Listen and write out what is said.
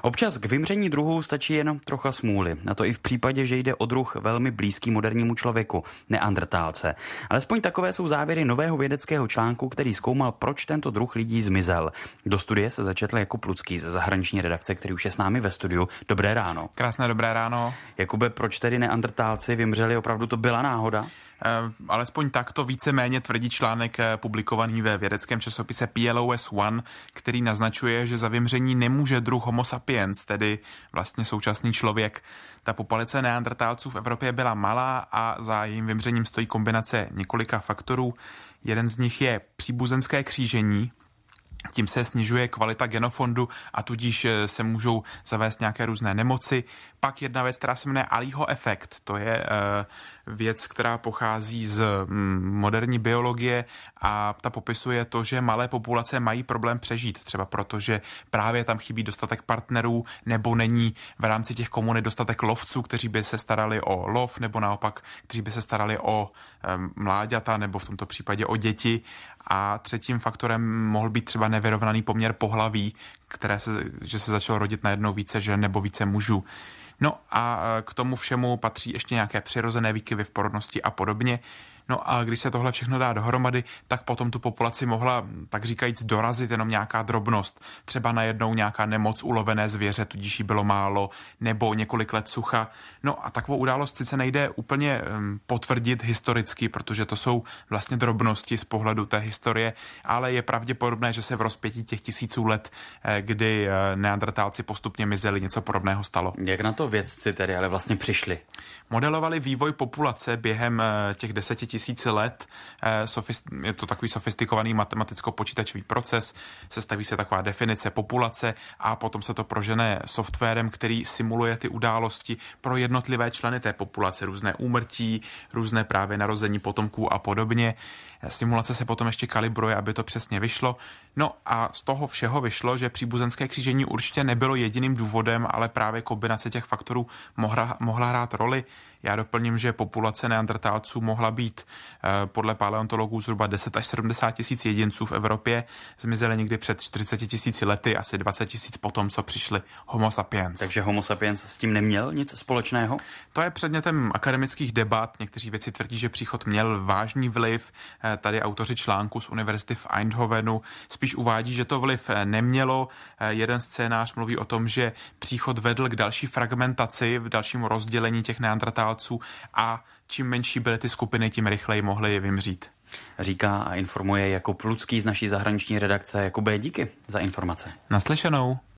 Občas k vymření druhů stačí jen trocha smůly. A to i v případě, že jde o druh velmi blízký modernímu člověku, neandrtálce. Alespoň takové jsou závěry nového vědeckého článku, který zkoumal, proč tento druh lidí zmizel. Do studie se začetl Jakub Lucký ze zahraniční redakce, který už je s námi ve studiu. Dobré ráno. Krásné dobré ráno. Jakube, proč tedy neandrtálci vymřeli? Opravdu to byla náhoda? Alespoň takto víceméně tvrdí článek publikovaný ve vědeckém časopise PLOS ONE, který naznačuje, že za vymření nemůže druh Homo sapiens, tedy vlastně současný člověk. Ta populace neandrtálců v Evropě byla malá a za jejím vymřením stojí kombinace několika faktorů. Jeden z nich je příbuzenské křížení. Tím se snižuje kvalita genofondu a tudíž se můžou zavést nějaké různé nemoci. Pak jedna věc, která se jmenuje Aliho efekt. To je věc, která pochází z moderní biologie a ta popisuje to, že malé populace mají problém přežít. Třeba protože právě tam chybí dostatek partnerů nebo není v rámci těch komunit dostatek lovců, kteří by se starali o lov nebo naopak, kteří by se starali o mláďata nebo v tomto případě o děti. A třetím faktorem mohl být třeba nevyrovnaný poměr pohlaví, že se začalo rodit najednou více žen nebo více mužů. No a k tomu všemu patří ještě nějaké přirozené výkyvy v porodnosti a podobně. No a když se tohle všechno dá dohromady, tak potom tu populaci mohla, tak říkajíc, dorazit jenom nějaká drobnost. Třeba najednou nějaká nemoc ulovené zvěře, tudíž jí bylo málo, nebo několik let sucha. No a takovou událost sice nejde úplně potvrdit historicky, protože to jsou vlastně drobnosti z pohledu té historie, ale je pravděpodobné, že se v rozpětí těch tisíců let, kdy neandrtálci postupně mizeli, něco podobného stalo. Jak na to vědci tedy ale vlastně přišli? Modelovali vývoj populace během těch 10 000 let. Je to takový sofistikovaný matematicko-počítačový proces, sestaví se taková definice populace a potom se to prožene softwarem, který simuluje ty události pro jednotlivé členy té populace, různé úmrtí, různé právě narození potomků a podobně. Simulace se potom ještě kalibruje, aby to přesně vyšlo. No a z toho všeho vyšlo, že příbuzenské křížení určitě nebylo jediným důvodem, ale právě kombinace těch faktorů mohla hrát roli. Já doplním, že populace neandrtálců mohla být podle paleontologů zhruba 10 až 70 tisíc jedinců v Evropě. Zmizely někdy před 40 000 lety, asi 20 000 potom, co přišli Homo sapiens. Takže Homo sapiens s tím neměl nic společného? To je předmětem akademických debat. Někteří vědci tvrdí, že příchod měl vážný vliv. Tady autoři článku z univerzity v Eindhovenu spíš uvádí, že to vliv nemělo. Jeden scénář mluví o tom, že příchod vedl k další fragmentaci, v dalším rozdělení těch neandrtálců a čím menší byly ty skupiny, tím rychleji mohly vymřít. Říká a informuje Jakub Lucký z naší zahraniční redakce. Jakube, díky za informace. Naslyšenou.